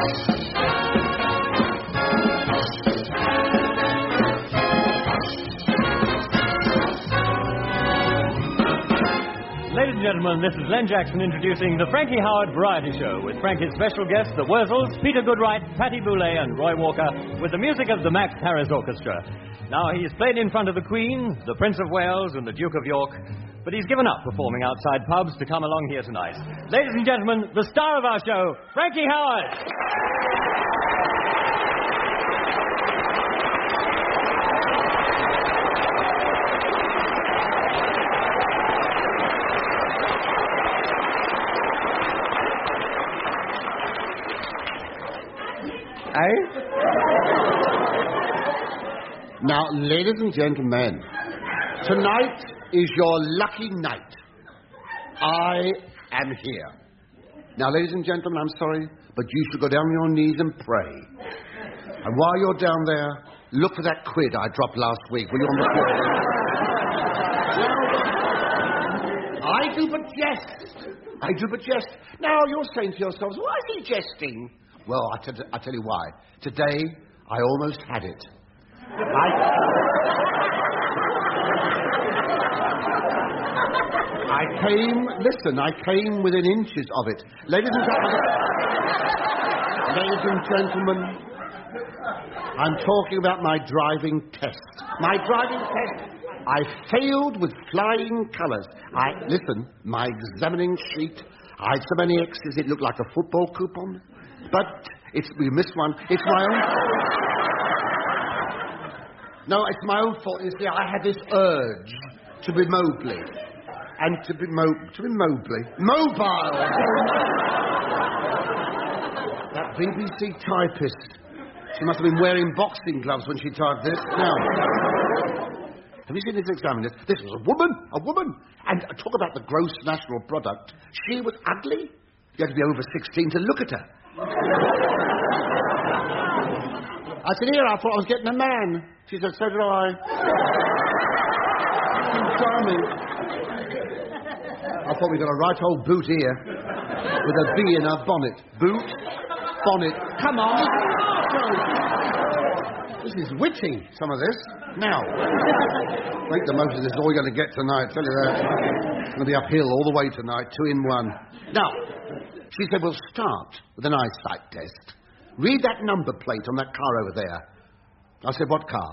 Ladies and gentlemen, this is Len Jackson introducing the Frankie Howard Variety Show with Frankie's special guests, the Wurzels, Peter Goodright, Patty Boulay, and Roy Walker, with the music of the Max Harris Orchestra. Now, he's played in front of the Queen, the Prince of Wales, and the Duke of York, but he's given up performing outside pubs to come along here tonight. Ladies and gentlemen, the star of our show, Frankie Howard. Now, ladies and gentlemen, tonight is your lucky night. I am here. Now, ladies and gentlemen, I'm sorry, but you should go down on your knees and pray. And while you're down there, look for that quid I dropped last week. Were you on the floor? I do but jest. Now, you're saying to yourselves, why is he jesting? Well, I tell you why. Today, I almost had it. I came within inches of it. Ladies and gentlemen, I'm talking about my driving test. My driving test, I failed with flying colours. My examining sheet, I had so many X's it looked like a football coupon. But we missed one. It's my own fault. No, it's my own fault. You see, I had this urge to be Mowgli. And to be Mowgli. Mobile! That BBC typist. She must have been wearing boxing gloves when she typed this. Now, have you seen this examiner? This was a woman. And talk about the gross national product. She was ugly. You had to be over 16 to look at her. I said, here, I thought I was getting a man. She said, so did I. Charming. I thought we got a right old boot here with a B in her bonnet. Boot, bonnet. Come on. This is witty, some of this. Now, make the most of this. All you're going to get tonight. Tell you that. It's going to be uphill all the way tonight. 2 in 1. Now, she said, we'll start with an eyesight test. Read that number plate on that car over there. I said, what car?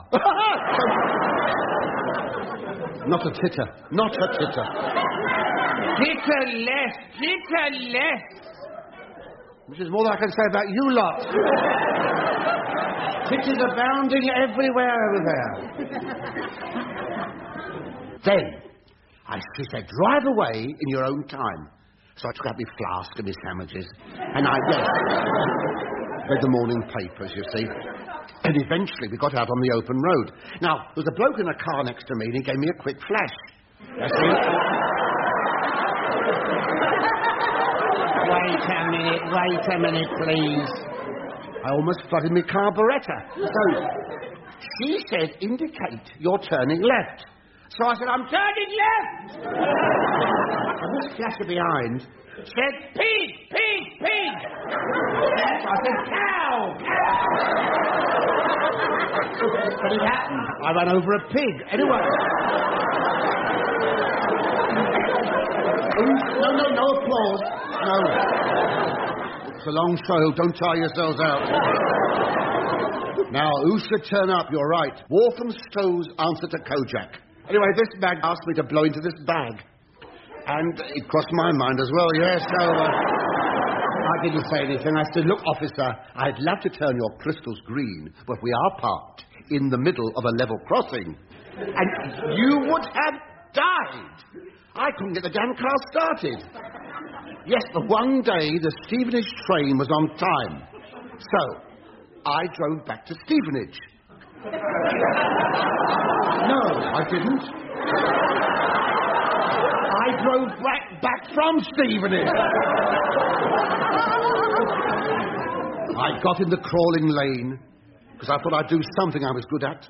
Not a titter. Titter less. Which is more than I can say about you lot. Titters abounding everywhere over there. Then, she said, drive away in your own time. So I took out my flask and my sandwiches, and I read the morning papers, you see. And eventually we got out on the open road. Now, there was a bloke in a car next to me, and he gave me a quick flash. You see? Wait a minute, please. I almost flooded my carburettor. So, she said, indicate you're turning left. So I said, I'm turning left! And this flasher behind said, pig! I said, cow! But it happened. I ran over a pig. Anyway. No applause. No. It's a long show. Don't tire yourselves out. Now, who should turn up? You're right. Walthamstow's answer to Kojak. Anyway, this bag asked me to blow into this bag. And it crossed my mind as well, yes. So, I didn't say anything. I said, look, officer, I'd love to turn your crystals green, but we are parked in the middle of a level crossing. And you would have died. I couldn't get the damn car started. Yes, but one day the Stevenage train was on time. So, I drove back to Stevenage. No, I didn't. I drove back from Stevenage. I got in the crawling lane because I thought I'd do something I was good at.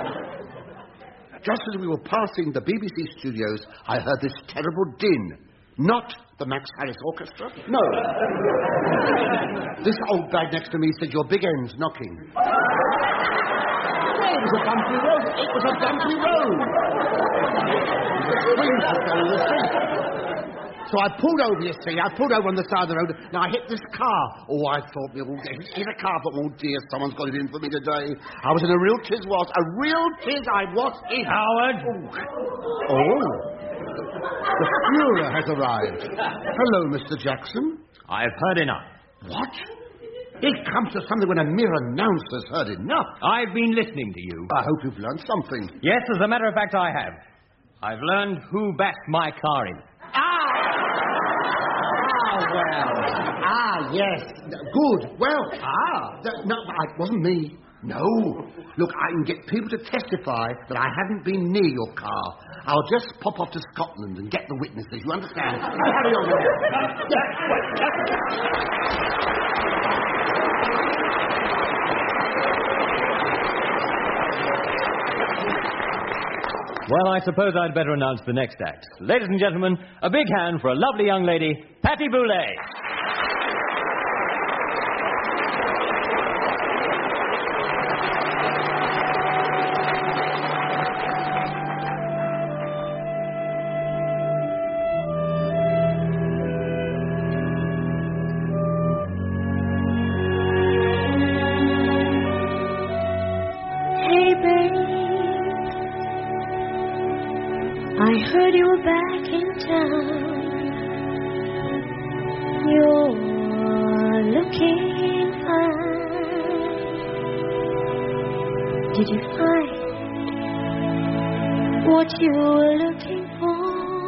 Just as we were passing the BBC studios, I heard this terrible din. Not the Max Harris Orchestra. No. This old bag next to me said your big end's knocking. It was a bumpy road. It was a bumpy road. The springs would go in the street. So I pulled over, you see. I pulled over on the side of the road, and I hit this car. Oh, I thought, hit a car, but oh dear, someone's got it in for me today. I was in a real tiz was. A real tiz I was in. Howard! Oh. The Fuhrer has arrived. Hello, Mr. Jackson. I've heard enough. What? It comes to something when a mere announcer's heard enough. I've been listening to you. I hope you've learned something. Yes, as a matter of fact, I have. I've learned who backed my car in. Yes. Good. Well, no, it wasn't me. No. Look, I can get people to testify that I haven't been near your car. I'll just pop off to Scotland and get the witnesses. You understand? Carry on. Well, I suppose I'd better announce the next act. Ladies and gentlemen, a big hand for a lovely young lady, Patty Boulay. I heard you were back in town. You're looking fine. Did you find what you were looking for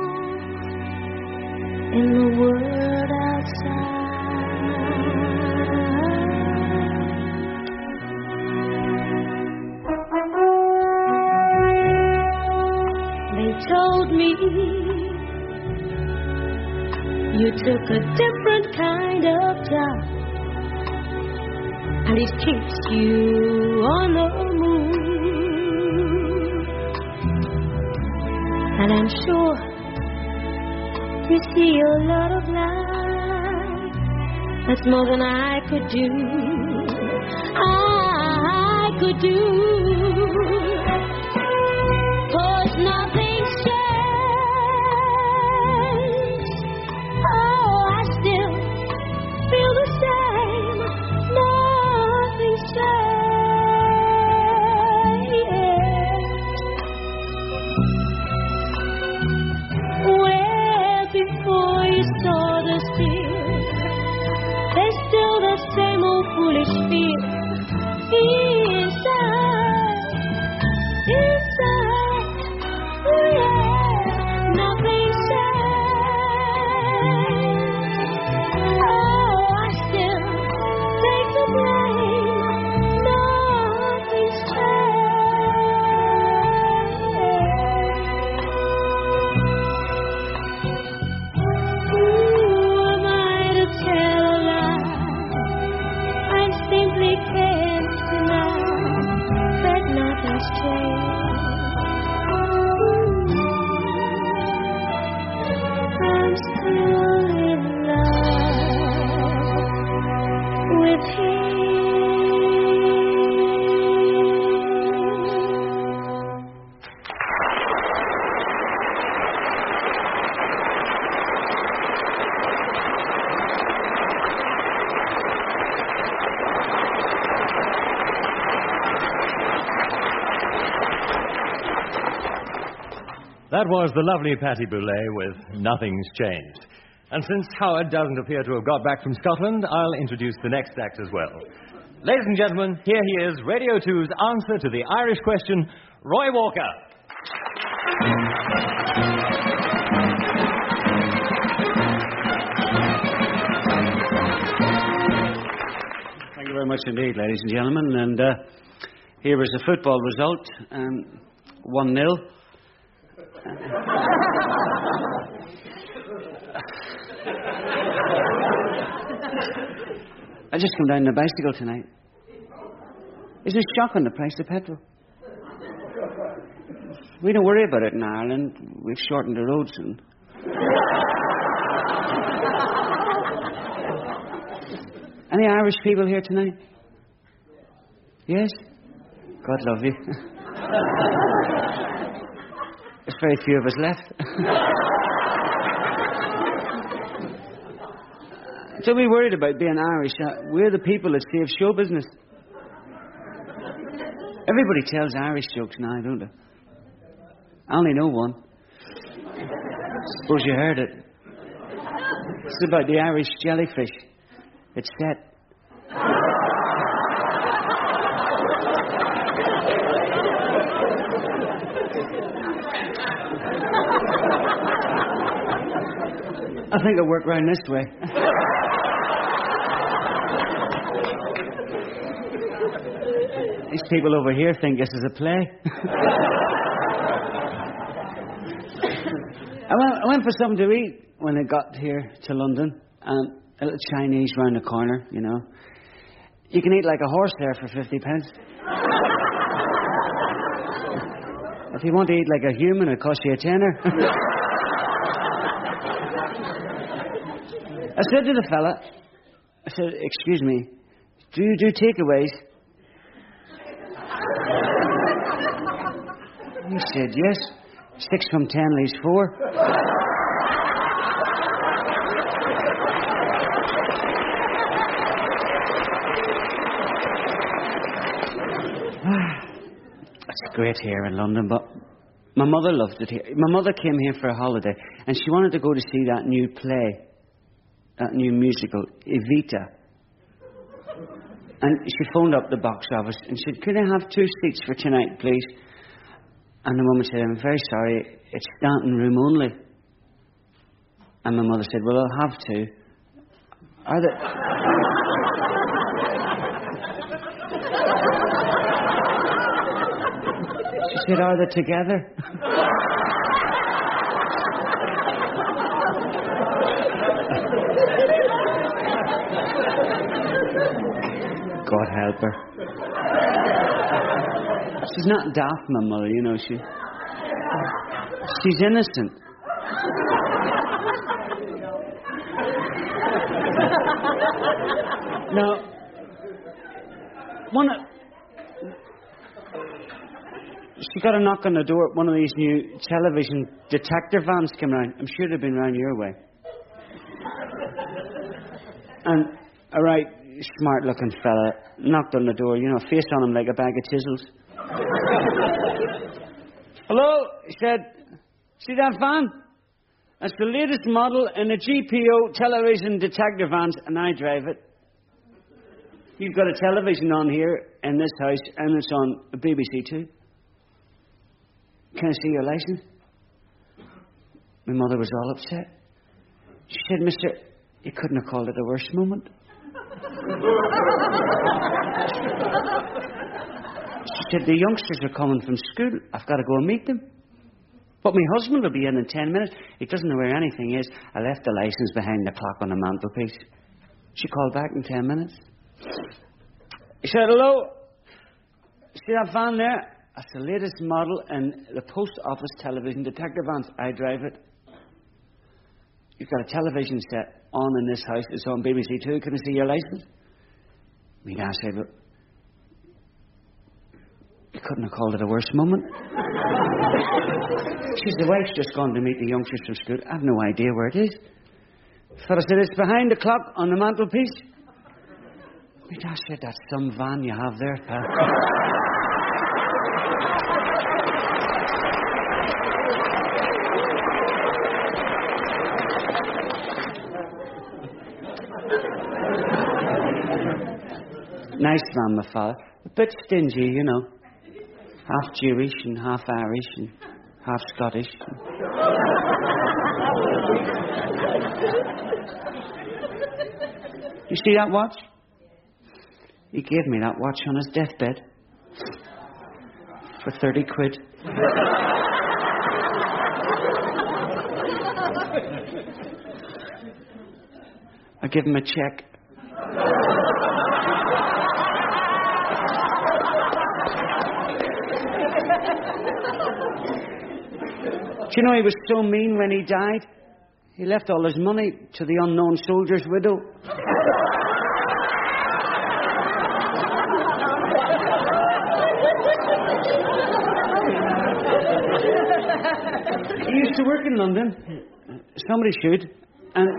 in the world outside? Told me you took a different kind of job, and it keeps you on the move. And I'm sure you see a lot of life. That's more than I could do. I could do. 'Cause nothing foolish fear inside, oh yeah, nothing says. Oh, I still take the blame, nothing's changed. Who am I to tell a lie? Simply can't deny that nothing's changed. I'm still in love with him. That was the lovely Patty Boulay with Nothing's Changed. And since Howard doesn't appear to have got back from Scotland, I'll introduce the next act as well. Ladies and gentlemen, here he is, Radio 2's answer to the Irish question, Roy Walker. Thank you very much indeed, ladies and gentlemen. And here is the football result, 1-0. I just come down on a bicycle tonight. Isn't it shocking, the price of petrol? We don't worry about it in Ireland. We've shortened the roads and Any Irish people here tonight? Yes? God love you. There's very few of us left. Don't be worried about being Irish. We're the people that save show business. Everybody tells Irish jokes now, don't they? I only know one. Suppose you heard it. It's about the Irish jellyfish. It's set. I think it'll work round this way. These people over here think this is a play. I went for something to eat when I got here to London. A little Chinese round the corner, you know. You can eat like a horse there for 50 pence. If you want to eat like a human, it'll cost you a tenner. I said to the fella, I said, excuse me, do you do takeaways? He said, yes. 6 from 10 leaves 4. It's great here in London, but my mother loved it here. My mother came here for a holiday, and she wanted to go to see that new play, that new musical, Evita. And she phoned up the box office and said, could I have 2 seats for tonight, please? And the woman said, I'm very sorry, it's standing room only. And my mother said, well, I'll have to. Are there... She said, are they together? God help her. She's not daft, my mother, you know. She's innocent. Now, she got a knock on the door. One of these new television detector vans came round. I'm sure they've been round your way. And a right smart-looking fella knocked on the door, you know, face on him like a bag of chisels. Hello, he said. See that van? That's the latest model in the GPO television detector vans, and I drive it. You've got a television on here in this house, and it's on BBC Two. Can I see your license? My mother was all upset. She said, mister, you couldn't have called it a worse moment. She said, the youngsters are coming from school. I've got to go and meet them. But my husband will be in 10 minutes. He doesn't know where anything is. I left the license behind the clock on the mantelpiece. She called back in 10 minutes. He said, hello. See that van there? That's the latest model in the post office television detector vans. I drive it. You've got a television set on in this house. It's on BBC Two. Can I see your license? My dad said, look, you couldn't have called it a worse moment. She said, the wife's just gone to meet the youngsters from school. I have no idea where it is. The fellow said, it's behind the clock on the mantelpiece. My dad said, that's some van you have there, pal. Nice man, my father. A bit stingy, you know. Half Jewish and half Irish and half Scottish. You see that watch? He gave me that watch on his deathbed. For 30 quid. I give him a cheque. Do you know he was so mean when he died? He left all his money to the unknown soldier's widow. He used to work in London. Somebody should. And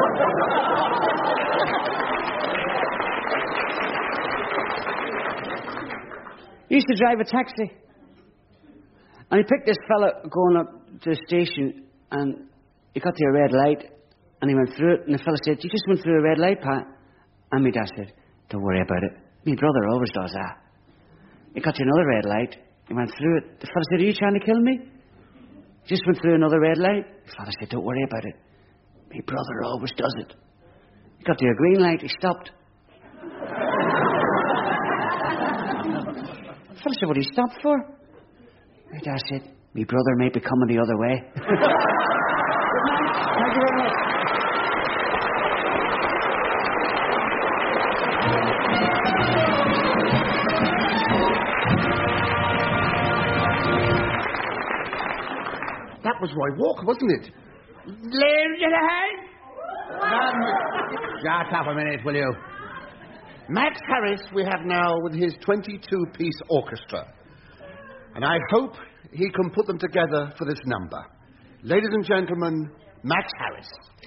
he used to drive a taxi. And he picked this fella going up to the station, and he got to a red light, and he went through it, and the fella said, "You just went through a red light, Pat." And my dad said, "Don't worry about it. My brother always does that." He got to another red light. He went through it. The fella said, "Are you trying to kill me?" He just went through another red light. The fella said, "Don't worry about it. My brother always does it." He got to a green light. He stopped. The fella said, "What did he stop for?" My dad said, "My brother may be coming the other way." Thank you very much. That was Roy Walker, wasn't it? Shut up a minute, will you? Max Harris we have now with his 22-piece orchestra. And I hope he can put them together for this number. Ladies and gentlemen, Max Harris.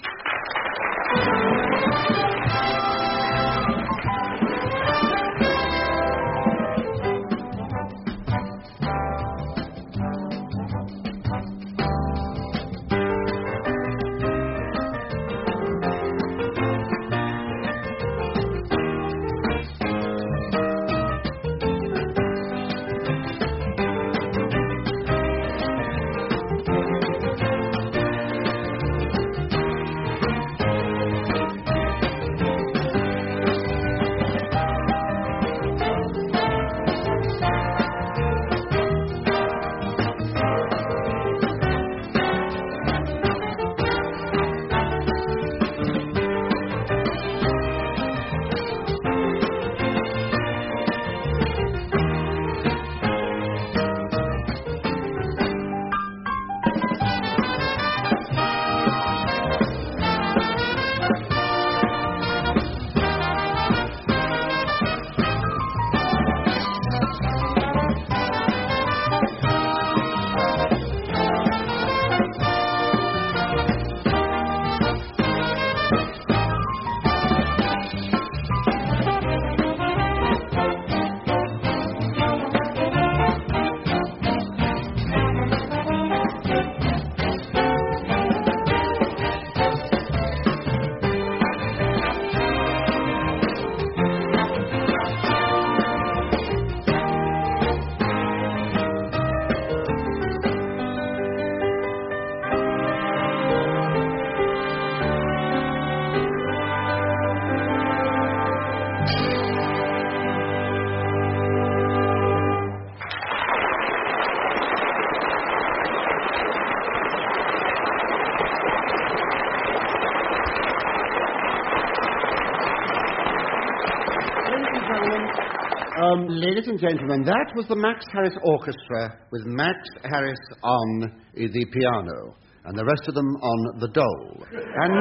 Ladies and gentlemen, that was the Max Harris Orchestra with Max Harris on the piano and the rest of them on the dole. And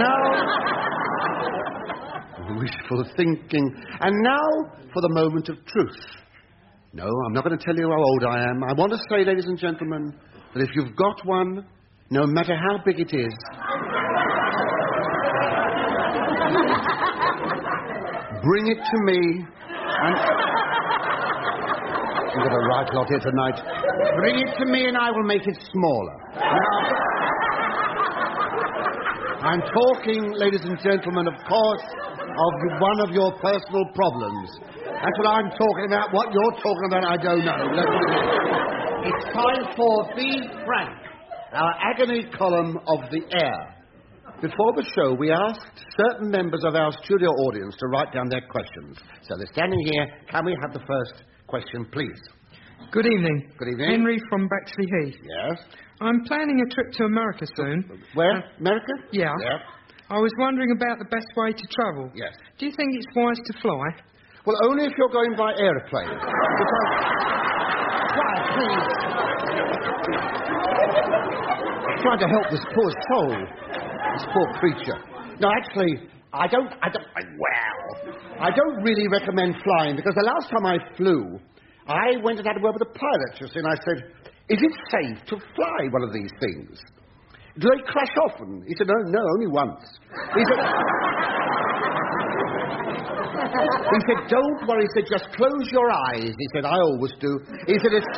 now... wishful thinking. And now for the moment of truth. No, I'm not going to tell you how old I am. I want to say, ladies and gentlemen, that if you've got one, no matter how big it is, bring it to me and... You've got a right lot here tonight. Bring it to me and I will make it smaller. Now, I'm talking, ladies and gentlemen, of course, of one of your personal problems. That's what I'm talking about. What you're talking about, I don't know. It's time for Be Frank, our agony column of the air. Before the show, we asked certain members of our studio audience to write down their questions. So they're standing here. Can we have the first question, please? Good evening. Good evening. Henry from Bexley Heath. Yes. I'm planning a trip to America soon. Where? America? Yeah. Yeah. I was wondering about the best way to travel. Yes. Do you think it's wise to fly? Well, only if you're going by aeroplane. Because... Quiet, please. I'm trying to help this poor soul. This poor creature. No, actually, I don't really recommend flying because the last time I flew, I went and had a word with the pilot, you see, and I said, is it safe to fly one of these things? Do they crash often? He said, no, only once. He said, don't worry. He said, just close your eyes. He said, I always do. He said, it's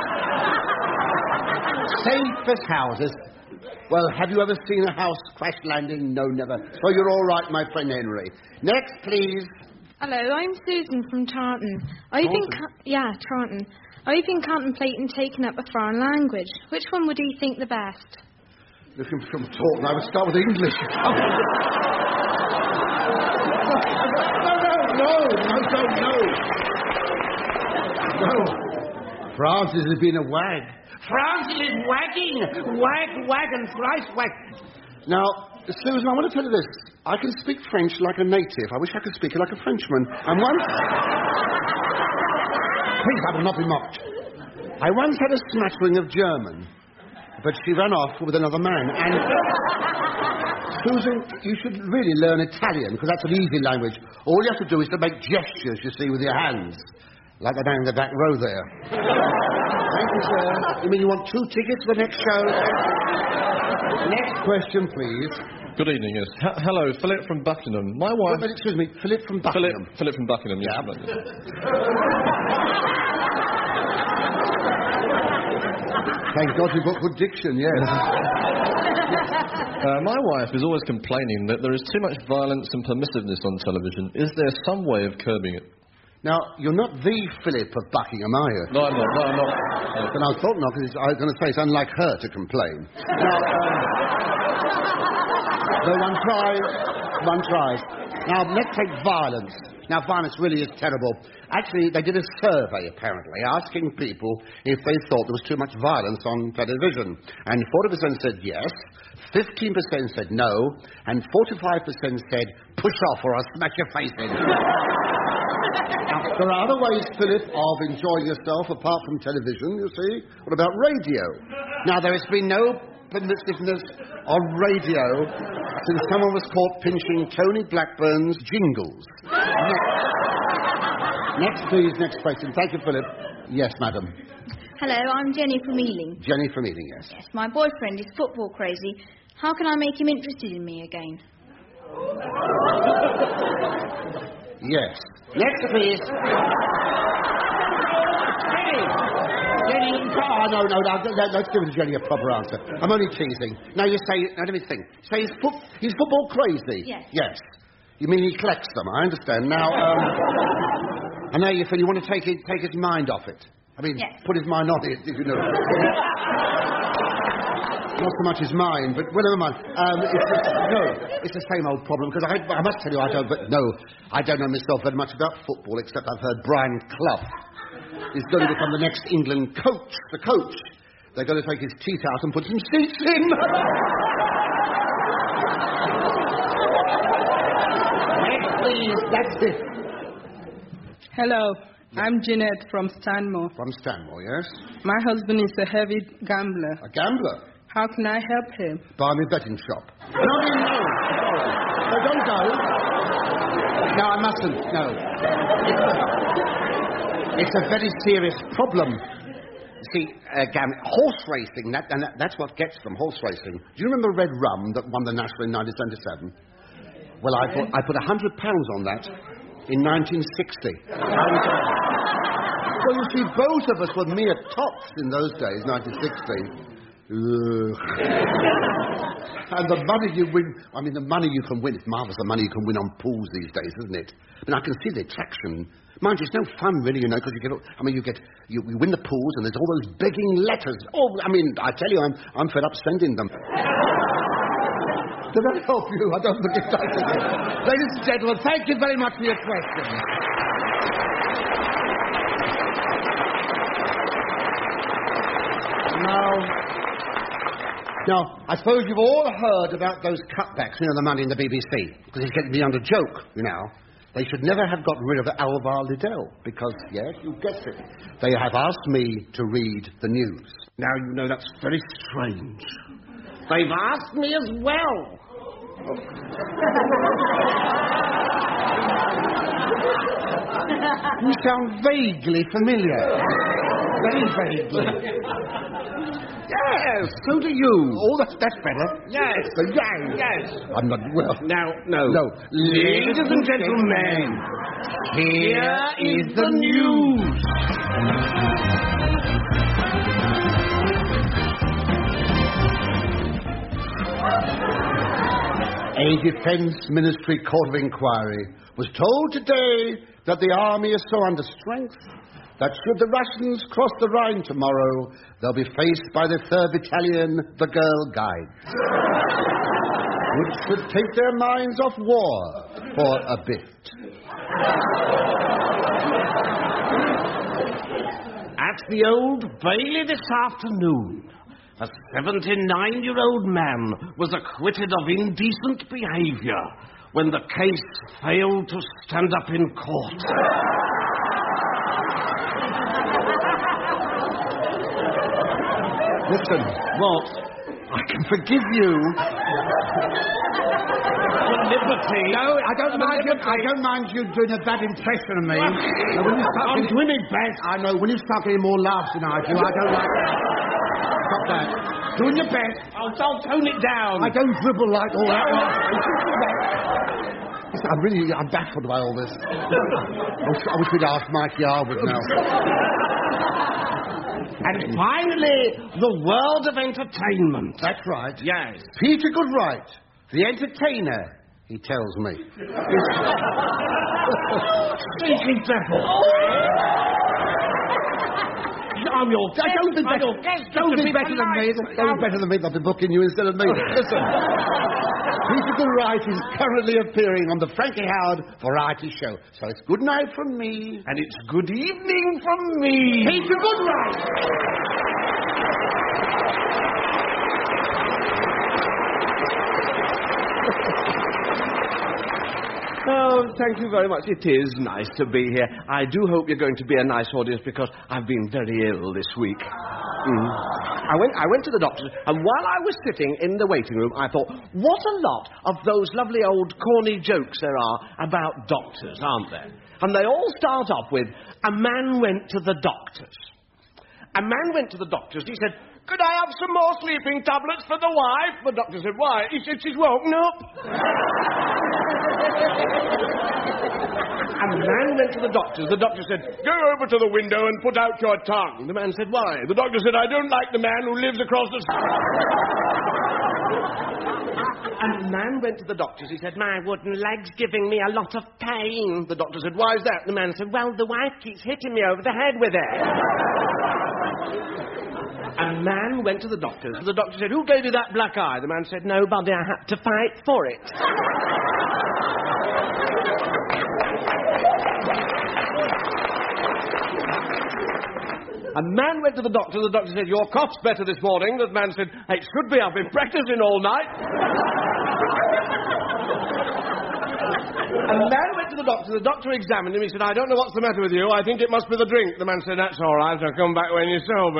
safe as houses. Well, have you ever seen a house crash landing? No, never. So you're all right, my friend Henry. Next, please. Hello, I'm Susan from Taunton. Taunton. I've been contemplating taking up a foreign language. Which one would you think the best? Looking from Taunton, I would start with English. No. Francis has been a wag. Francis is wagging. Wag, and thrice wag. Now, Susan, I want to tell you this. I can speak French like a native. I wish I could speak it like a Frenchman. And once... Please, I will not be mocked. I once had a smattering of German, but she ran off with another man. And... Susan, you should really learn Italian, because that's an easy language. All you have to do is to make gestures, you see, with your hands. Like the man in the back row there. Thank you, sir. You mean you want 2 tickets for the next show? Next question, please. Good evening, yes. Hello, Philip from Buckingham. My wife... excuse me, Philip from Buckingham. Philip from Buckingham, yes. Yeah. Thank God you've got good diction, yes. My wife is always complaining that there is too much violence and permissiveness on television. Is there some way of curbing it? Now, you're not the Philip of Buckingham, are you? No, I'm not. Then I thought not, because I was going to say it's unlike her to complain. Now, one tries. Now, let's take violence. Now, violence really is terrible. Actually, they did a survey, apparently, asking people if they thought there was too much violence on television. And 40% said yes, 15% said no, and 45% said, push off or I'll smash your face in. Now, there are other ways, Philip, of enjoying yourself apart from television, you see. What about radio? Now, there has been no permissiveness on radio since someone was caught pinching Tony Blackburn's jingles. Next, please, next question. Thank you, Philip. Yes, madam. Hello, I'm Jenny from Ealing. Jenny from Ealing, yes. Yes, my boyfriend is football crazy. How can I make him interested in me again? Yes. Next, please. Jenny, no, let's give Jenny a proper answer. I'm only teasing. Now you say, let me think. Say he's football crazy? Yes. Yes. You mean he collects them, I understand. Now, I know you feel you want to take his mind off it. I mean, yes. Put his mind on it, if you know. Not so much his mind, but well, never mind. It's the same old problem, because I must tell you, I don't know myself very much about football, except I've heard Brian Clough is going to become the next England coach. The coach. They're going to take his teeth out and put some seats in. Next, please. That's it. Hello. I'm Jeanette from Stanmore. From Stanmore, yes? My husband is a heavy gambler. A gambler? How can I help him? Buy me a betting shop. No. Don't go. No, I mustn't. No. It's a very serious problem. You see, horse racing, that's what gets them, horse racing. Do you remember Red Rum that won the National in 1977? Well, I put £100 on that in 1960. Well, you see, both of us were mere tots in those days, 1960. And the money you win, the money you can win, it's marvellous, the money you can win on pools these days, isn't it? I mean, I can see the attraction. Mind you, it's no fun, really, you know, because you win the pools and there's all those begging letters. Oh, I tell you, I'm fed up sending them. Did I help you? I don't think it does. Ladies and gentlemen, thank you very much for your questions. Now, I suppose you've all heard about those cutbacks, the money in the BBC, because it's getting beyond a joke, They should never have got rid of Alvar Liddell, because, yes, you guessed it, they have asked me to read the news. Now, that's very strange. They've asked me as well. You sound vaguely familiar. Very vaguely. Yes, so do you. Oh, that's better. Yes. Yes. I'm not, well... Now, no. No. Ladies and gentlemen, here is the news. A Defence Ministry Court of Inquiry was told today that the army is so under strength that should the Russians cross the Rhine tomorrow, they'll be faced by the 3rd Battalion, the Girl Guides, which should take their minds off war for a bit. At the Old Bailey this afternoon, a 79-year-old man was acquitted of indecent behaviour when the case failed to stand up in court. Listen, What? I can forgive you. Liberty. No, I don't mind you doing a bad impression of me. Now, when you start I'm doing my best. I know, when you start getting more laughs than I do, I don't like that. Stop that. Doing your best. I'll tone it down. I don't dribble like all that. Listen, I'm baffled by all this. I wish we'd asked Mikey Arwood now. And finally, the world of entertainment. That's right. Yes. Peter Goodright, the entertainer, he tells me. Stinking devil. I'm your guest. Don't be better. Don't be better than me. Don't be better than me. They'll be booking you instead of me. Listen. Peter Goodright is currently appearing on the Frankie Howard variety show. So it's good night from me. And it's good evening from me. Peter Goodright! Oh, thank you very much. It is nice to be here. I do hope you're going to be a nice audience because I've been very ill this week. I went to the doctor's, and while I was sitting in the waiting room, I thought, what a lot of those lovely old corny jokes there are about doctors, aren't there? And they all start off with, a man went to the doctor's. A man went to the doctor's. He said, could I have some more sleeping tablets for the wife? The doctor said, why? He said, she's woken up. A man went to the doctor's. The doctor said, go over to the window and put out your tongue. The man said, why? The doctor said, I don't like the man who lives across the street. A man went to the doctor's. He said, my wooden leg's giving me a lot of pain. The doctor said, why is that? The man said, well, the wife keeps hitting me over the head with it. A man went to the doctor's. The doctor said, who gave you that black eye? The man said, nobody, I had to fight for it. A man went to the doctor. The doctor said, your cough's better this morning. The man said, it should be. I've been practicing all night. A man went to the doctor. The doctor examined him. He said, I don't know what's the matter with you. I think it must be the drink. The man said, that's all right. I'll come back when you're sober.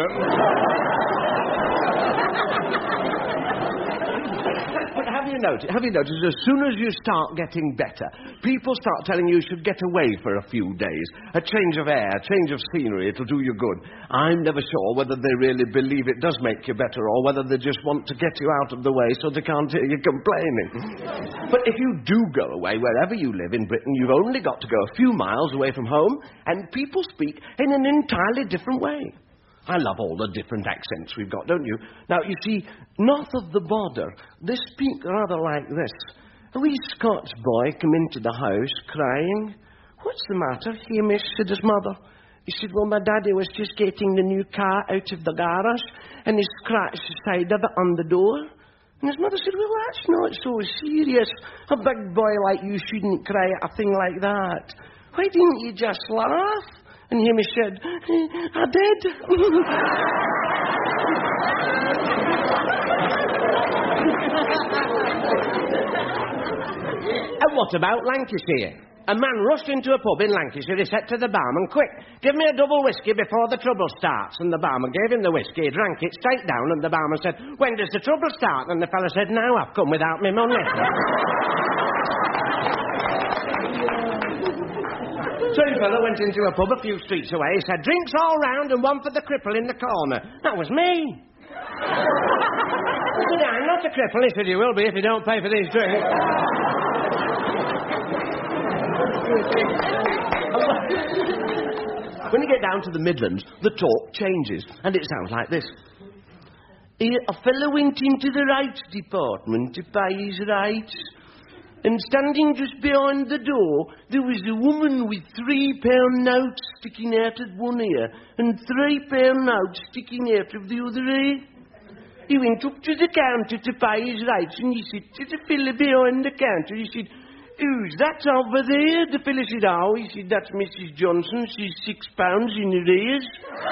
Have you noticed, as soon as you start getting better, people start telling you should get away for a few days. A change of air, a change of scenery, it'll do you good. I'm never sure whether they really believe it does make you better or whether they just want to get you out of the way so they can't hear you complaining. But if you do go away, wherever you live in Britain, you've only got to go a few miles away from home, and people speak in an entirely different way. I love all the different accents we've got, don't you? Now, you see, north of the border, they speak rather like this. A wee Scotch boy came into the house crying. What's the matter, Hamish? Said his mother. He said, well, my daddy was just getting the new car out of the garage, and he scratched the side of it on the door. And his mother said, well, that's not so serious. A big boy like you shouldn't cry at a thing like that. Why didn't you just laugh? And Hamish said, I did. And what about Lancashire? a man rushed into a pub in Lancashire. He said to the barman, "Quick, give me a double whiskey before the trouble starts." And the barman gave him the whiskey. He drank it straight down, and the barman said, "When does the trouble start?" And the fella said, "Now, I've come without me money." Same fella went into a pub a few streets away. He said, "Drinks all round and one for the cripple in the corner." That was me. I said, "I'm not a cripple." He said, "You will be if you don't pay for these drinks." When you get down to the Midlands, the talk changes, and it sounds like this. A fellow went into the rights department to pay his rights, and standing just behind the door, there was a woman with £3 notes sticking out of one ear and £3 notes sticking out of the other ear. He went up to the counter to pay his rights, and he said to the fella behind the counter, he said, "Who's that over there?" The fella said, "Oh," he said, "that's Mrs. Johnson. She's £6 in arrears."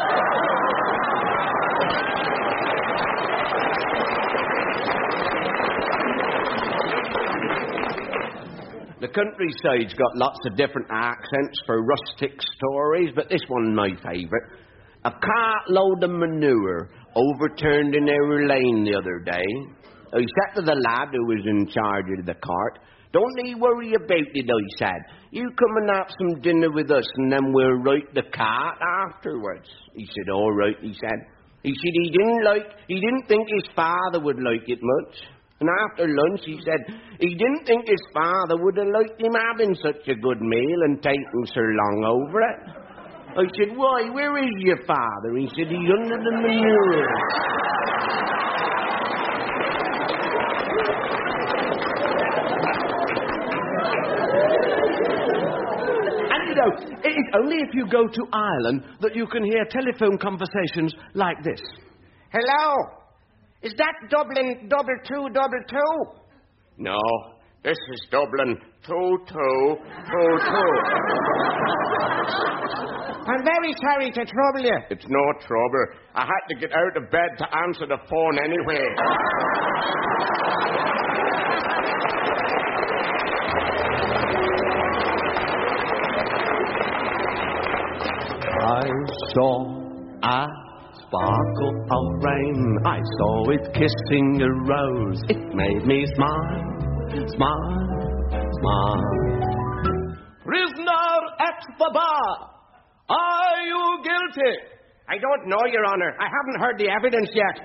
The countryside's got lots of different accents for rustic stories, but this one's my favourite. A cartload of manure overturned in our lane the other day. I said to the lad who was in charge of the cart, "Don't need worry about it," I said. "You come and have some dinner with us, and then we'll right the cart afterwards." He said, "All right," he said. He said he didn't think his father would like it much. And after lunch, he said he didn't think his father would have liked him having such a good meal and taking so long over it. I said, "Why, where is your father?" He said, "He's under the manure." And you know, it's only if you go to Ireland that you can hear telephone conversations like this. "Hello? Is that Dublin 2222? "No, this is Dublin 2222. "I'm very sorry to trouble you." "It's no trouble. I had to get out of bed to answer the phone anyway." I saw a sparkle of rain. I saw it kissing a rose. It made me smile, smile, smile. "Prisoner at the bar, are you guilty?" "I don't know, Your Honor. I haven't heard the evidence yet."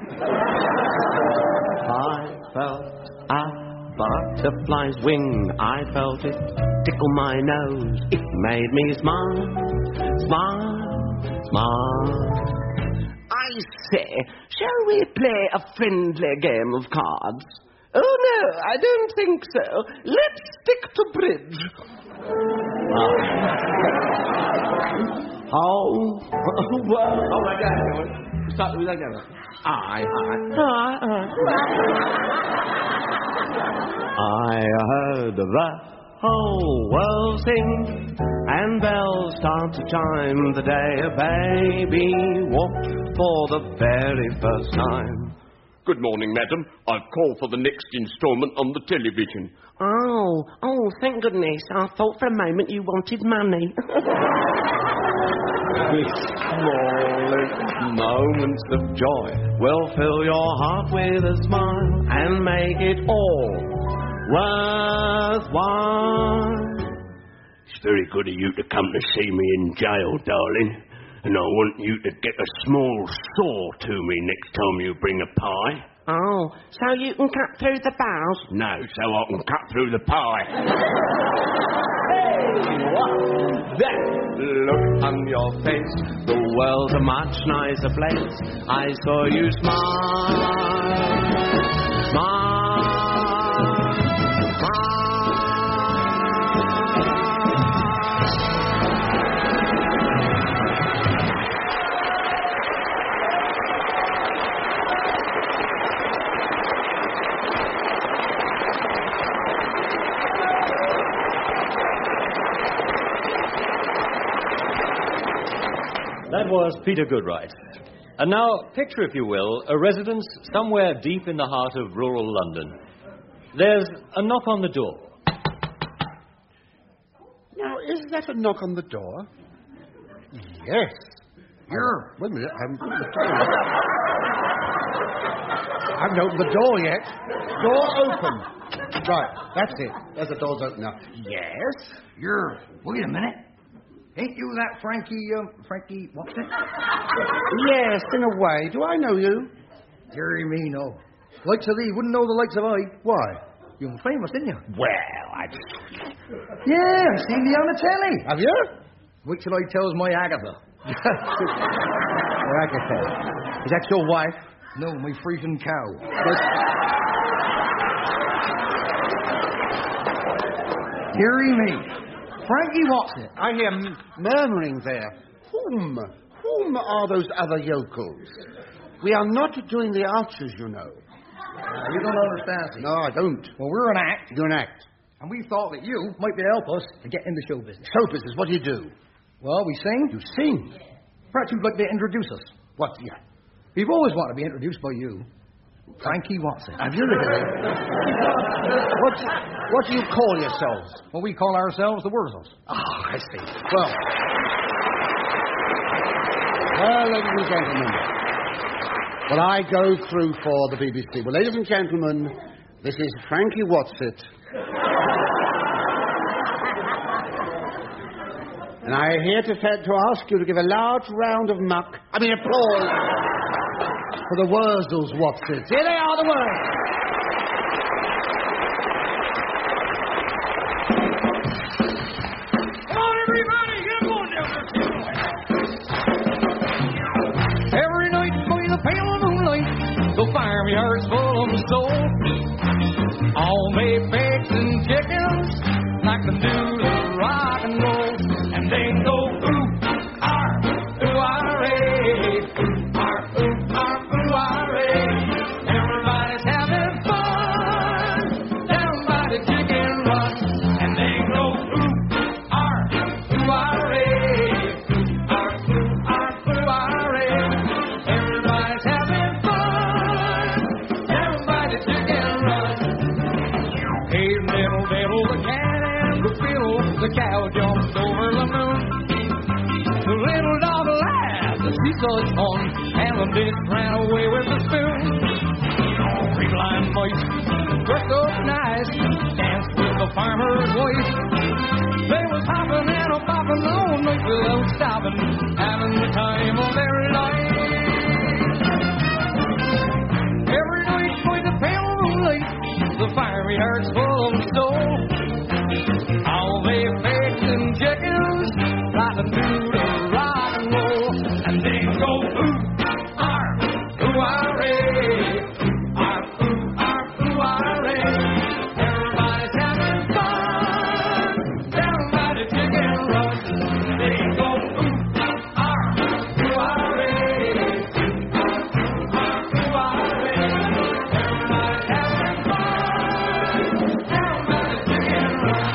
I felt a butterfly's wing. I felt it tickle my nose. It made me smile, smile, smile. I say, shall we play a friendly game of cards? "Oh, no, I don't think so. Let's stick to bridge." Well. Oh, my God. Start with that again. I heard the whole world sing, and bells start to chime the day a baby walked for the very first time. "Good morning, madam. I've called for the next instalment on the television." Oh, thank goodness. I thought for a moment you wanted money. The smallest moments of joy will fill your heart with a smile and make it all worthwhile. "It's very good of you to come to see me in jail, darling. And I want you to get a small saw to me next time you bring a pie." Oh, so you can cut through the bars? "No, so I can cut through the pie." Hey, that look on your face, the world's a much nicer place. I saw you smile, smile. That was Peter Goodright. And now, picture, if you will, a residence somewhere deep in the heart of rural London. There's a knock on the door. No, is that a knock on the door? Yes. You're... Wait a minute, I haven't opened the door yet. Door open. Right, that's it. There's the door's open now. Yes? You're... Wait a minute. Ain't you that Frankie, what's it? Yes, in a way. Do I know you? Deary me, no. Likes of thee wouldn't know the likes of I. Why? You're famous, didn't you? Well, Yeah, I've seen thee on the telly. Have you? Wait till I tells my Agatha. Agatha. Is that your wife? No, my freaking cow. Deary me. Frankie Watson. I hear murmuring there. Whom are those other yokels? We are not doing the archers, you know. You don't understand, see? No, I don't. Well, we're an act. You're an act. And we thought that you might be able to help us to get into show business. Show business, what do you do? Well, we sing. You sing? Perhaps you'd like to introduce us. What? Yeah. We've always wanted to be introduced by you. Frankie Watson. Have you really? What do you call yourselves? Well, we call ourselves the Wurzels. Ah, I see. Well, ladies and gentlemen, well, I go through for the BBC. Well, ladies and gentlemen, this is Frankie Watsit. And I am here to ask you to give a large round of applause for the Wurzels Watsits. Here they are, the Wurzels. Come on, everybody, get on down there. Every night by the pale of moonlight, the farmyard's full of soul. All made bakes and chickens like the do the rock and roll. And they go everybody's having fun down by the chicken run. And they go everybody's having fun down by the chicken run. Hey, little devil, the cat and the fiddle, the cow jumps over the moon. The little dog laughed as he saw its horn, and the bitch ran away with the spoon. Three blind mice dressed up nice danced with the farmer's wife. They was hopping and a-bopping all night without stopping, having the time of their life. Every night by the pale moonlight, the farmyard's full of soul. All they baked and chickens like a do the rock and roll. And they go everybody's having fun down by the chicken run. They go everybody's having fun down by the chicken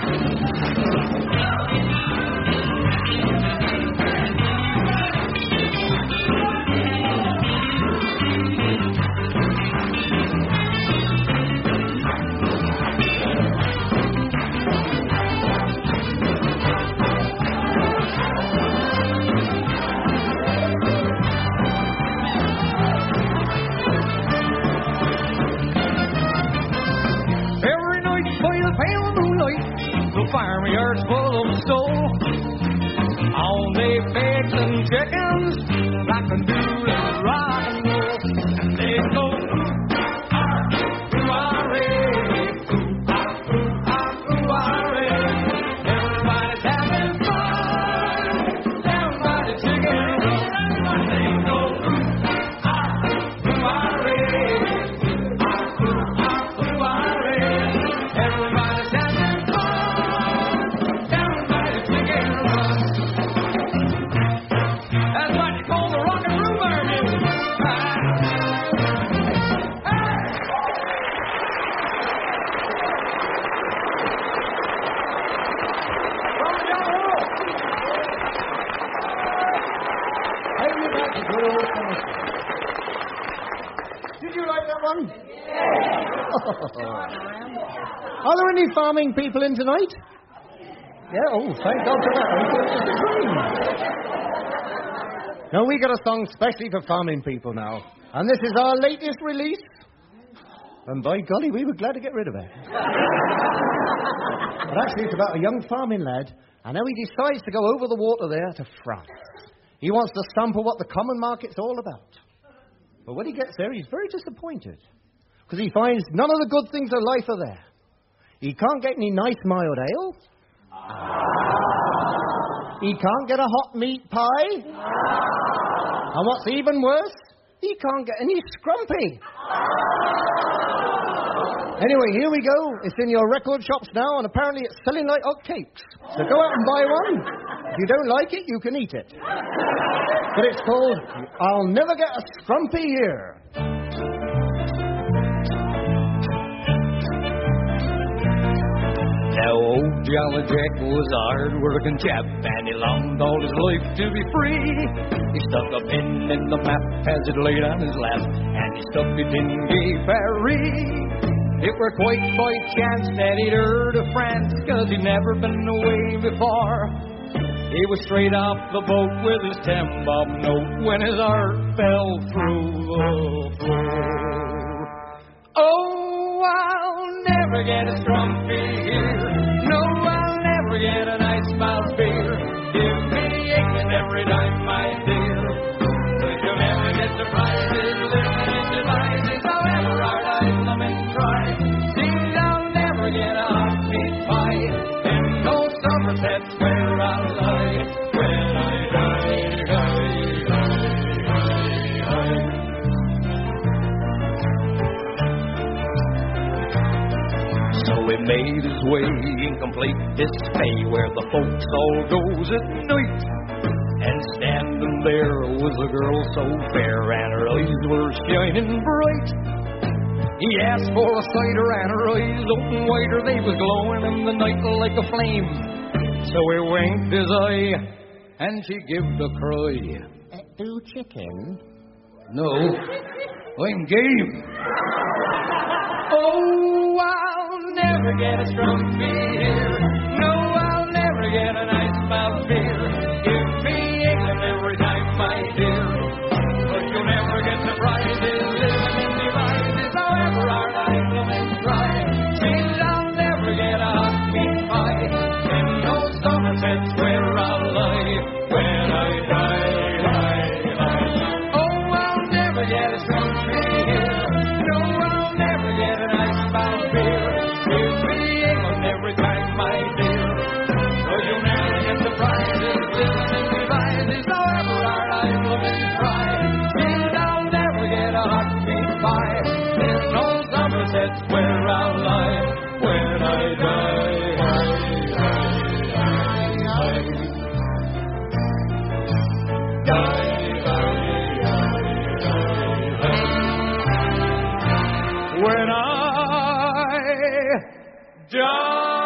the farmyard's full of soul. All they bakes and chickens like a do the rock and roll. And they go everybody's having fun down by the chicken run. And they go everybody's having fun down by the chicken run. That's what you call the rock and roll music. Did you like that one? Are there any farming people in tonight? Yeah, oh, thank God for that. I thought it was a dream. No, we got a song specially for farming people now. And this is our latest release. And by golly, we were glad to get rid of it. But actually, it's about a young farming lad, and how he decides to go over the water there to France. He wants to sample what the common market's all about. But when he gets there, he's very disappointed. Because he finds none of the good things of life are there. He can't get any nice mild ale. He can't get a hot meat pie. And what's even worse, he can't get any scrumpy. Anyway, here we go. It's in your record shops now, and apparently it's selling like hotcakes. So go out and buy one. If you don't like it, you can eat it. But it's called I'll Never Get a Scrumpy Here. Now old Jolly Jack was a hard-working chap, and he longed all his life to be free. He stuck a pin in the map as it laid on his lap, and he stuck it in Gay Paris. It were quite by chance that he'd heard of France, 'cause he'd never been away before. He was straight off the boat with his 10-bob note when his heart fell through the floor. Oh, I'll never get a scrumpy here. No, I'll never get a nice mild beer. Give me England every time, my dear. But you'll never get the prizes, living in devices, however hard I love and try. See, I'll never get a hot meat pie. In no Somerset's where I'll lie when I die, die, die, die, die. So he made his way in complete dismay where the folks all goes at night. And standing there was a girl so fair, and her eyes were shining bright. He asked for a cider, and her eyes open wider. They was glowing in the night like a flame. So he winked his eye, and she give the cry. Do chicken? No, I'm game. Oh, I'll never get a scrumpy here. No, I'll never get a nice mild beer. Give me England every time, my dear. But you'll never get the prizes, living in devices, however hard I love and try. See, I'll never get a hot meat pie. In no Somerset's where I'll lie when I die, die, die. Oh, I'll never get a scrumpy here. No, I'll never get a nice mild beer. Give me England every time, my dear. Or you'll never get the prizes, living in devices, however hard I love and try. See, I'll never get a hot meat pie. There's no Somerset's where I'll lie when I die. When I die.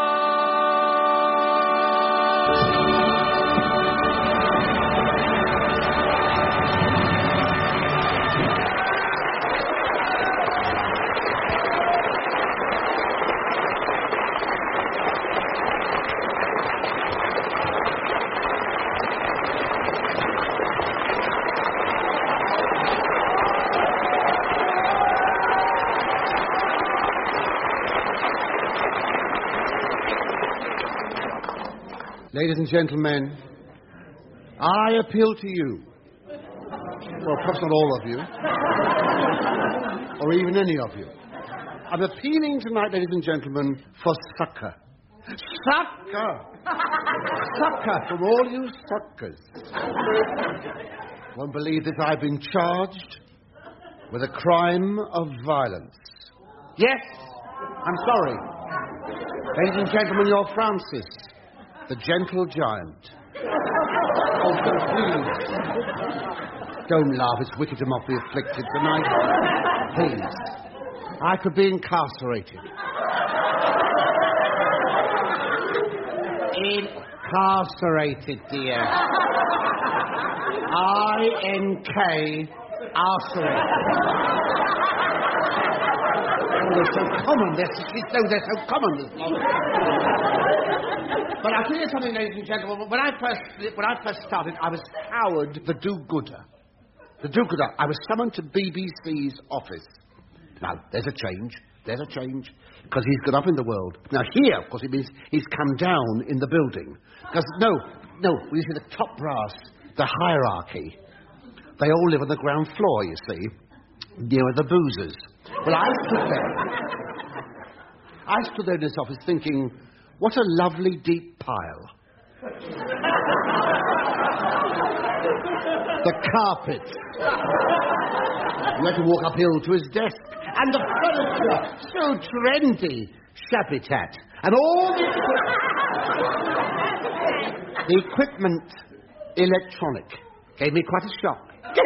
Ladies and gentlemen, I appeal to you. Well, perhaps not all of you. Or even any of you. I'm appealing tonight, ladies and gentlemen, for succor. Succor! Succor from all you suckers. Won't believe that I've been charged with a crime of violence. Yes, I'm sorry. Ladies and gentlemen, you're Francis, the gentle giant. Oh, please. Don't laugh. It's wicked to mock the afflicted tonight. Please. I could be incarcerated. Incarcerated, dear. I-N-K, arcerated. Oh, they're so common. They're so common. But I'll tell you something, ladies and gentlemen. When I first started, I was Howard the do-gooder. The do-gooder. I was summoned to BBC's office. Now, there's a change. There's a change. Because he's got up in the world. Now, here, of course, it means he's come down in the building. Because, no, you see, the top brass, the hierarchy, they all live on the ground floor, you see, near the boozers. Well, I stood there in this office thinking, what a lovely deep pile. The carpets. You had to walk uphill to his desk. And the furniture, so trendy. Shabby-tat. And all the equipment electronic. Gave me quite a shock.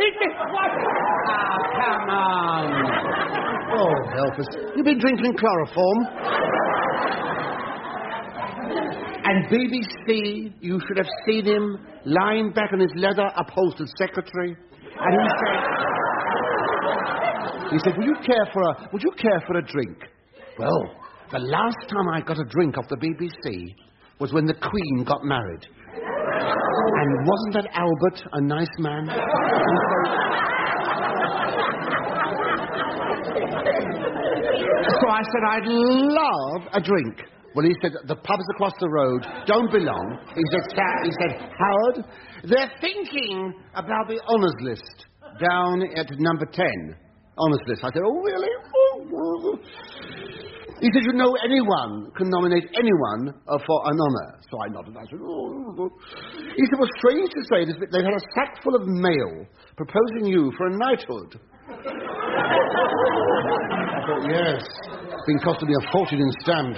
Come on. Oh, help us. You've been drinking chloroform. And BBC, you should have seen him lying back on his leather-upholstered secretary. And he said, would you care for a drink? Well, the last time I got a drink off the BBC was when the Queen got married. And wasn't that Albert a nice man? So I said, I'd love a drink. Well, he said, the pubs across the road don't belong. He said, Howard, they're thinking about the honours list down at number 10. Honours list. I said, oh, really? Oh. He said, you know, anyone can nominate anyone for an honour. So I nodded. I said, oh. He said, well, strange to say, they've had a sack full of mail proposing you for a knighthood. I thought, yes, it's been costing me a fortune in stamps.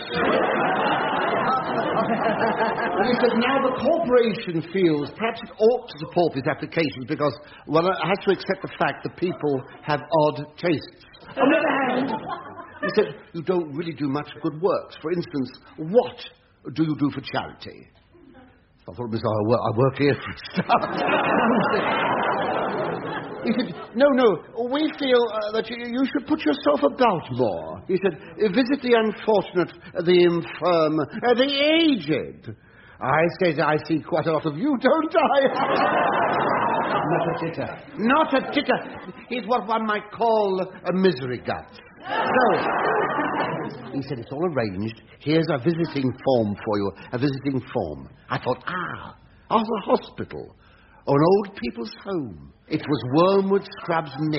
And he said, now the corporation feels perhaps it ought to support these applications because, well, it has to accept the fact that people have odd tastes. On the other hand, he said, you don't really do much good works. For instance, what do you do for charity? I thought, I work here for a start. He said, no, we feel that you should put yourself about more. He said, visit the unfortunate, the infirm, the aged. I said, I see quite a lot of you, don't I? Not a titter. Not a titter. He's what one might call a misery gut. So, he said, it's all arranged. Here's a visiting form for you, a visiting form. I thought, of the hospital. Or an old people's home. It was Wormwood Scrubb's Nick.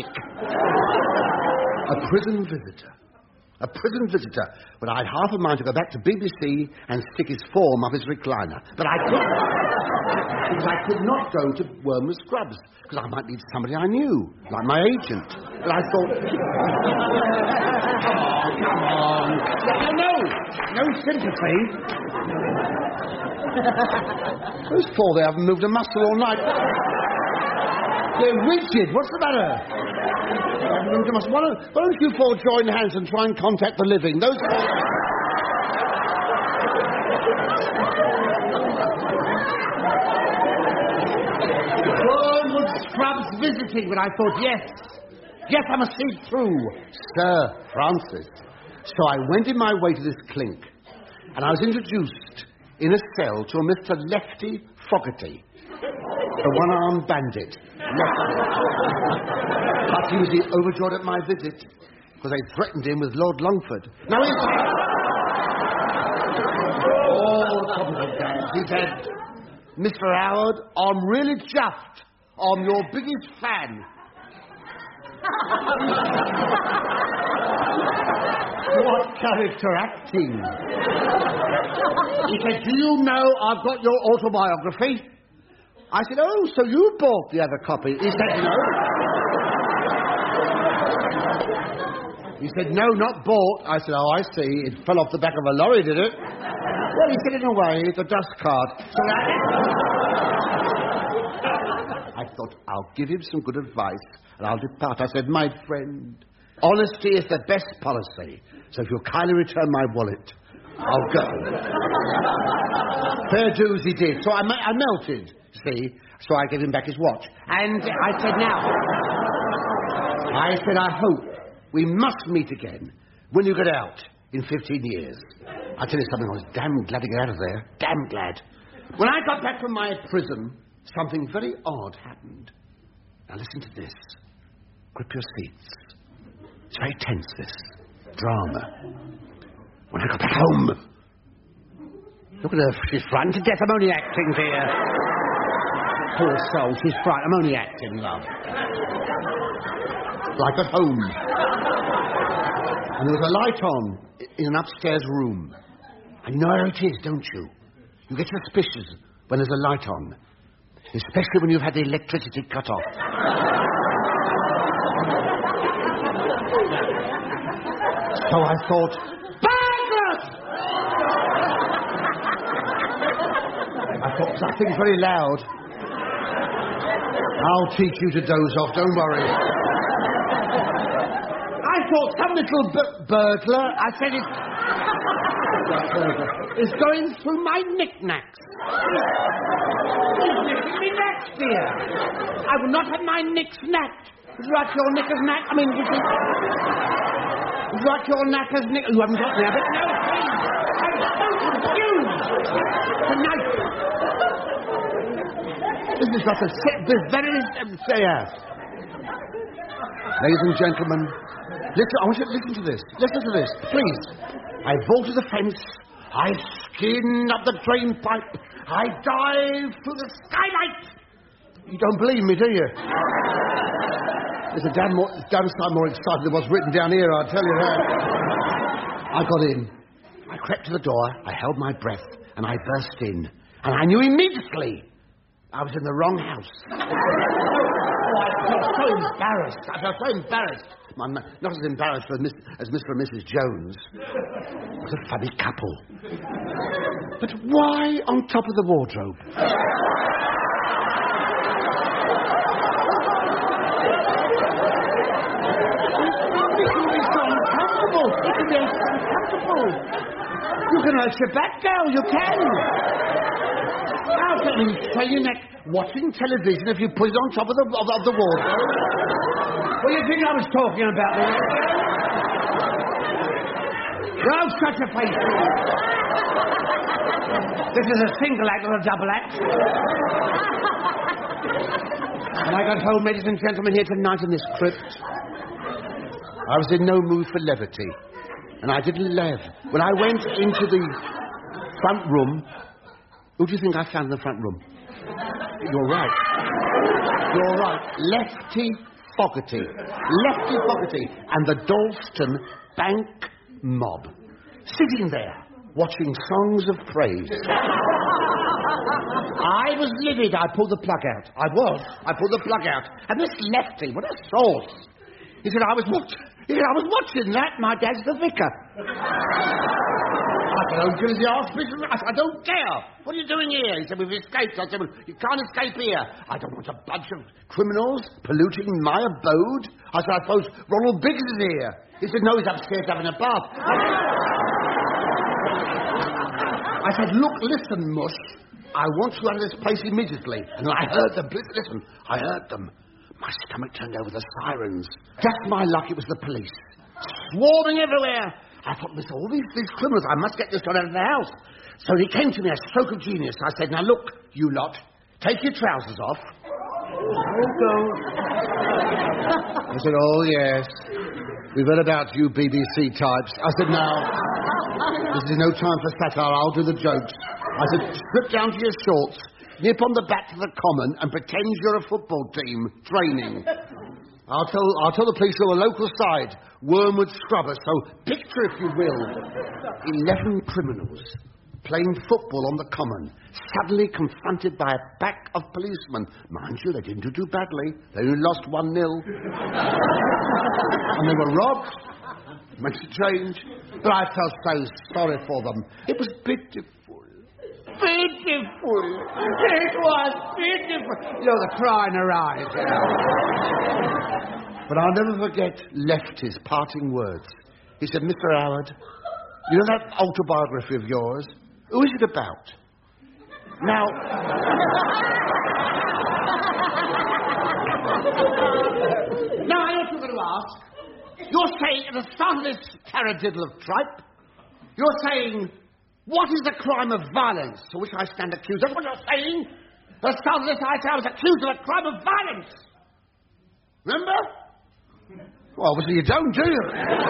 A prison visitor. A prison visitor. But I had half a mind to go back to BBC and stick his form up his recliner. But I couldn't. Because I could not go to Wormwood Scrubb's. Because I might meet somebody I knew, like my agent. But I thought... come on. No sympathy. Those four there haven't moved a muscle all night. They're rigid. What's the matter? They haven't moved a muscle. Why don't you four join hands and try and contact the living? Those four... Wormwood Scrubb's visiting, but I thought, yes, I must see it through. Sir Francis. So I went in my way to this clink, and I was introduced in a cell to a Mr. Lefty Fogarty, the one-armed bandit. But he was overjoyed at my visit, because they threatened him with Lord Longford. Now he said, Mr. Howard, I'm really chuffed. I'm your biggest fan. What character acting? He said, do you know I've got your autobiography? I said, oh, so you bought the other copy. He said, no. He said, no, not bought. I said, oh, I see. It fell off the back of a lorry, did it? Well, he said, in a way, it's a dust cart. So I thought, I'll give him some good advice and I'll depart. I said, my friend, honesty is the best policy. So if you'll kindly return my wallet, I'll go. Fair dues he did. So I melted, see. So I gave him back his watch. And I said, I hope we must meet again when you get out in 15 years. I tell you something, I was damn glad to get out of there. Damn glad. When I got back from my prison, something very odd happened. Now listen to this. Grip your seats. It's very tense, this. Drama. When I got back home... Look at her, she's frightened to death. I'm only acting, dear. Poor soul, she's frightened. I'm only acting, love. Like at home. And there was a light on in an upstairs room. And you know how it is, don't you? You get suspicious when there's a light on. Especially when you've had the electricity cut off. So I thought, burglars! I thought, that thing's very loud. I'll teach you to doze off, don't worry. I thought some little burglar, I said it's going through my knickknacks. He's nicking me knacks, dear. I will not have my knicks knacked. Would you like your knickers knacked? I mean, would you like your knackers knickers? You haven't got there, but no, please. I'm so confused. Tonight. This is not a set, this very... Ladies and gentlemen, listen, I want you to listen to this. Listen to this, please. I vaulted the fence. I skinned up the drain pipe. I dived through the skylight. You don't believe me, do you? There's a damn sight more excited than what's written down here, I'll tell you that. I got in. I crept to the door. I held my breath, and I burst in. And I knew immediately I was in the wrong house. I felt so embarrassed. I felt so embarrassed. I'm not as embarrassed as Mr. and Mrs. Jones. What a funny couple. But why on top of the wardrobe? It can be so uncomfortable. It can be so uncomfortable. You can hurt your back, girl. You can. How can you strain your neck watching television if you put it on top of the wardrobe? What do you think I was talking about there? Don't shut your face. This is a single act or a double act. When I got home, ladies and gentlemen, here tonight in this crypt, I was in no mood for levity. And I didn't laugh. When I went into the front room, who do you think I found in the front room? You're right. You're right. Lefty Fogarty. Lefty Fogarty. And the Dalston Bank mob. Sitting there, watching songs of praise. I was livid. I pulled the plug out. I pulled the plug out. And this Lefty, what a sauce. He said, I was watching that. My dad's the vicar. I said, oh, Julie, the Archbishop. I said, I don't care. What are you doing here? He said, we've escaped. I said, well, you can't escape here. I don't want a bunch of criminals polluting my abode. I said, I suppose Ronald Biggs is here. He said, no, he's upstairs having a bath. I said, look, listen, Mush. I want you out of this place immediately. And I heard them. Listen, I heard them. My stomach turned over, the sirens. Just my luck, it was the police. Swarming everywhere. I thought, listen, all these criminals, I must get this one out of the house. So he came to me, a stroke of genius. I said, now look, you lot, take your trousers off. Oh, go. I said, oh, yes. We've heard about you BBC types. I said, now, this is no time for satire, I'll do the jokes. I said, strip down to your shorts, nip on the back to the common, and pretend you're a football team training. I'll tell the police you're the local side, Wormwood Scrubbers, so picture, if you will, 11 criminals playing football on the common, suddenly confronted by a pack of policemen. Mind you, they didn't do too badly. They only lost 1-0. And they were robbed. Makes a change. But I felt so sorry for them. It was pitiful. Pitiful. It was pitiful. You know, the cry in her eyes. You know. But I'll never forget Lefty's parting words. He said, Mr. Howard, you know that autobiography of yours? Who is it about? Now... now, I know what you're going to ask. You're saying, at the start of this taradiddle of tripe, you're saying What is the crime of violence to which I stand accused? That's what you're saying? The start of this, I say I was accused of a crime of violence. Remember? Well, obviously you don't, do you?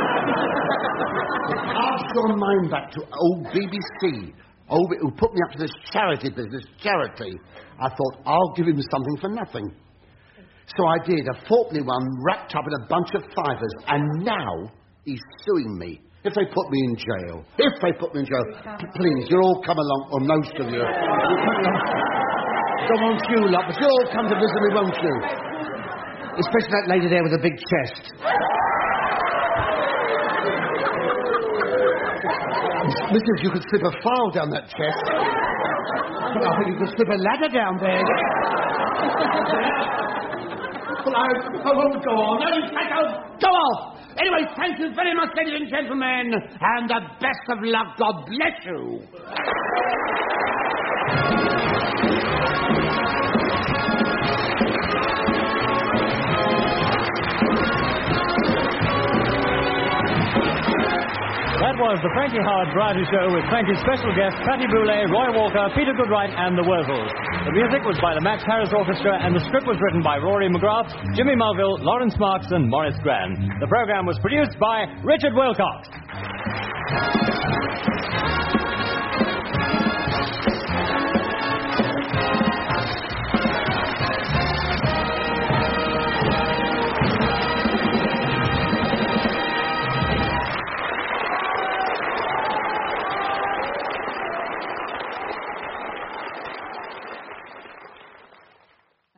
Cast your mind back to old BBC, who put me up to this charity business, charity. I thought, I'll give him something for nothing. So I did, a fourpenny one wrapped up in a bunch of fivers, and now he's suing me. If they put me in jail. If they put me in jail. Please, you'll all come along, or most of you. Don't want you lot, but you'll all come to visit me, won't you? Especially that lady there with the big chest. Mrs., you could slip a file down that chest. I think you could slip a ladder down there. Well, I won't go on. No, go off. Anyway, thank you very much, ladies and gentlemen, and the best of luck. God bless you. That was the Frankie Howard Variety Show with Frankie's special guests Patty Boulay, Roy Walker, Peter Goodright and the Wurzels. The music was by the Max Harris Orchestra and the script was written by Rory McGrath, Jimmy Mulville, Lawrence Marks and Maurice Gran. The program was produced by Richard Wilcox.